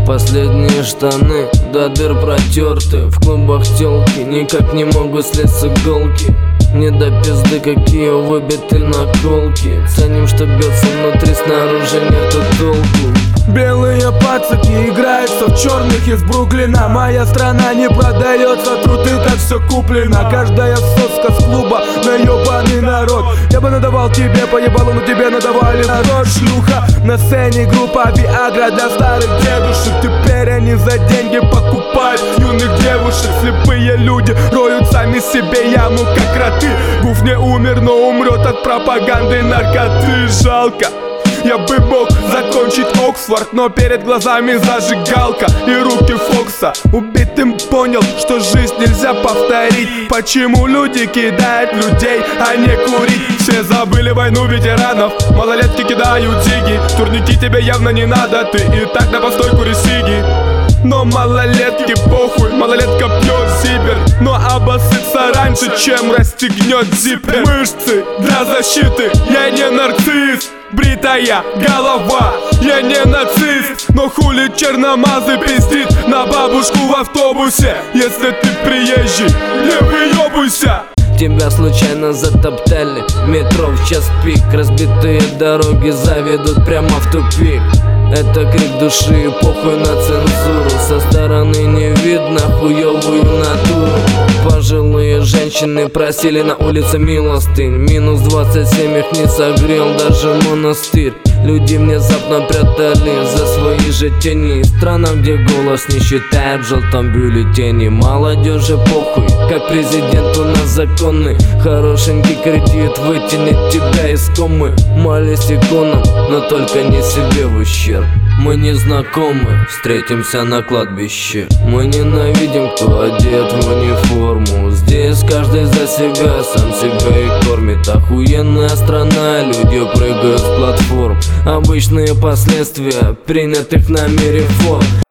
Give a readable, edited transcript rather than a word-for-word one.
Последние штаны до дыр протерты. В клубах тёлки никак не могут слезть с иголки. Не до пизды, какие выбиты наколки. Ценим, что бьется внутри, снаружи нету толку. Белые пацаки играются в черных из Бруклина. Моя страна не продается, труд и так все куплено. Каждая соска с клуба на ёбаный народ. Я бы надавал тебе по ебалу, но тебе надавали народ. Шлюха на сцене, группа Виагра для старых дедушек. Теперь они за деньги покупают юных девушек. Слепые люди роют сами себе яму, как роты. Гуф не умер, но умрет от пропаганды наркоты. Жалко. Я бы мог закончить Оксфорд, но перед глазами зажигалка и руки Фокса. Убитым понял, что жизнь нельзя повторить. Почему люди кидают людей, а не курить? Все забыли войну ветеранов, малолетки кидают зиги. Турники тебе явно не надо, ты и так на постой кури сиги. Но малолетки похуй, малолетка пьет зипер, но обоссытся раньше, чем расстегнет зипер. Мышцы для защиты, я не нарцисс. Бритая голова, я не нацист. Но хули черномазый пиздит на бабушку в автобусе. Если ты приезжий, не выебывайся. Тебя случайно затоптали, метро в час пик. Разбитые дороги заведут прямо в тупик. Это крик души, похуй на цензуру. Со стороны не видно хуёвую натуру. Пожилые женщины просили на улице милостынь. Минус 27 их не согрел даже монастырь. Люди внезапно прятали за свои же тени. Страна, где голос не считает в желтом бюллетене. Молодежи похуй, как президент у нас законный. Хорошенький кредит вытянет тебя из комы. Молись иконам, но только не себе в ущерб. Мы не знакомы, встретимся на кладбище. Мы ненавидим, кто одет в униформу. Здесь каждый за себя, сам себя и кормит. Охуенная страна, люди прыгают с платформ. Обычные последствия принятых нами реформ.